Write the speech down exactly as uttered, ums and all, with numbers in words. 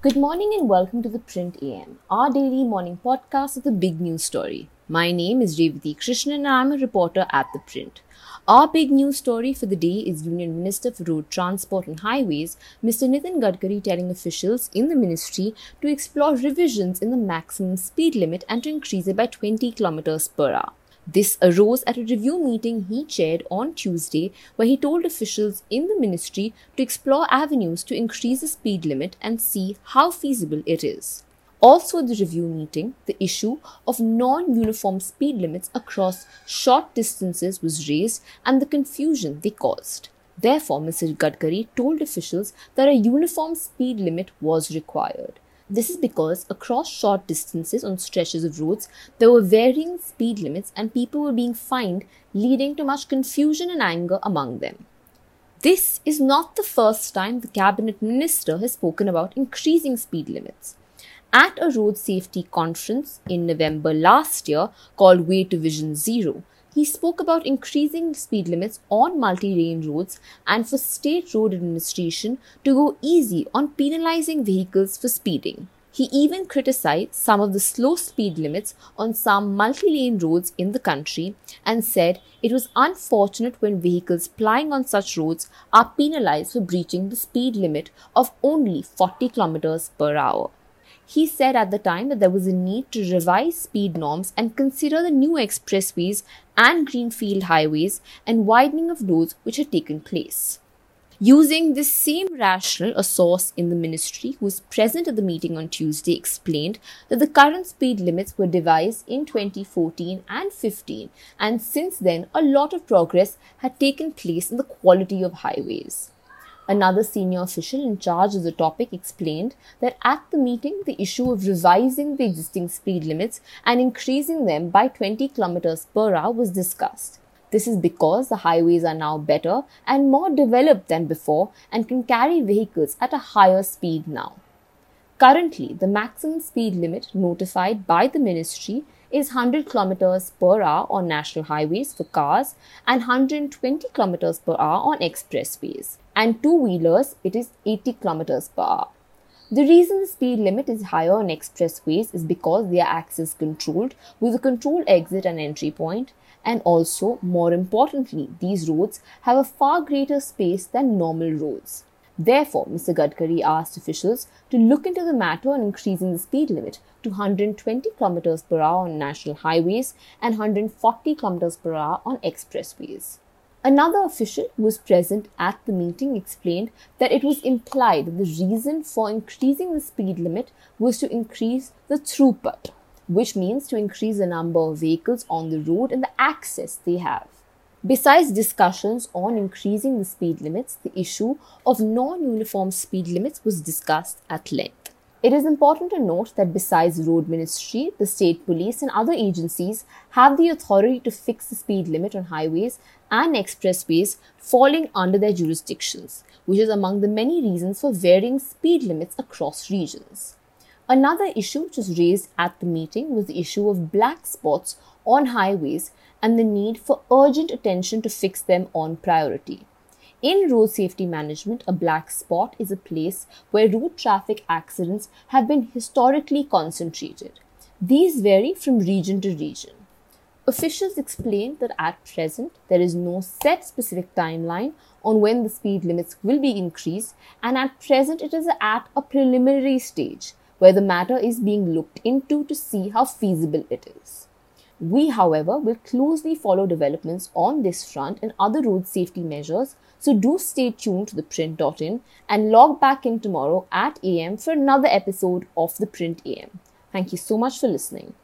Good morning and welcome to the Print A M, our daily morning podcast of the big news story. My name is Revati Krishnan and I'm a reporter at the Print. Our big news story for the day is Union Minister for Road Transport and Highways, Mister Nitin Gadkari, telling officials in the ministry to explore revisions in the maximum speed limit and to increase it by twenty kilometers per hour. This arose at a review meeting he chaired on Tuesday, where he told officials in the ministry to explore avenues to increase the speed limit and see how feasible it is. Also at the review meeting, the issue of non-uniform speed limits across short distances was raised and the confusion they caused. Therefore, Mister Gadkari told officials that a uniform speed limit was required. This is because across short distances on stretches of roads, there were varying speed limits and people were being fined, leading to much confusion and anger among them. This is not the first time the cabinet minister has spoken about increasing speed limits. At a road safety conference in November last year called Way to Vision Zero, he spoke about increasing speed limits on multi-lane roads and for state road administration to go easy on penalizing vehicles for speeding. He even criticized some of the slow speed limits on some multi-lane roads in the country and said it was unfortunate when vehicles plying on such roads are penalized for breaching the speed limit of only forty kilometers per hour. He said at the time that there was a need to revise speed norms and consider the new expressways and greenfield highways and widening of roads which had taken place. Using this same rationale, a source in the ministry who was present at the meeting on Tuesday explained that the current speed limits were devised in twenty fourteen and fifteen, and since then a lot of progress had taken place in the quality of highways. Another senior official in charge of the topic explained that at the meeting, the issue of revising the existing speed limits and increasing them by twenty kilometers per hour was discussed. This is because the highways are now better and more developed than before and can carry vehicles at a higher speed now. Currently, the maximum speed limit notified by the ministry is one hundred kilometers per hour on national highways for cars and one hundred twenty kilometers per hour on expressways. And two-wheelers, it is eighty kilometers per hour. The reason the speed limit is higher on expressways is because they are access controlled with a control exit and entry point, and also, more importantly, these roads have a far greater space than normal roads. Therefore, Mister Gadkari asked officials to look into the matter on increasing the speed limit to one hundred twenty kilometers per hour on national highways and one hundred forty kilometers per hour on expressways. Another official who was present at the meeting explained that it was implied that the reason for increasing the speed limit was to increase the throughput, which means to increase the number of vehicles on the road and the access they have. Besides discussions on increasing the speed limits, the issue of non-uniform speed limits was discussed at length. It is important to note that besides Road Ministry, the State Police and other agencies have the authority to fix the speed limit on highways and expressways falling under their jurisdictions, which is among the many reasons for varying speed limits across regions. Another issue which was raised at the meeting was the issue of black spots on highways and the need for urgent attention to fix them on priority. In road safety management, a black spot is a place where road traffic accidents have been historically concentrated. These vary from region to region. Officials explained that at present, there is no set specific timeline on when the speed limits will be increased, and at present it is at a preliminary stage where the matter is being looked into to see how feasible it is. We, however, will closely follow developments on this front and other road safety measures, so do stay tuned to the print dot in and log back in tomorrow at A M for another episode of the Print A M. Thank you so much for listening.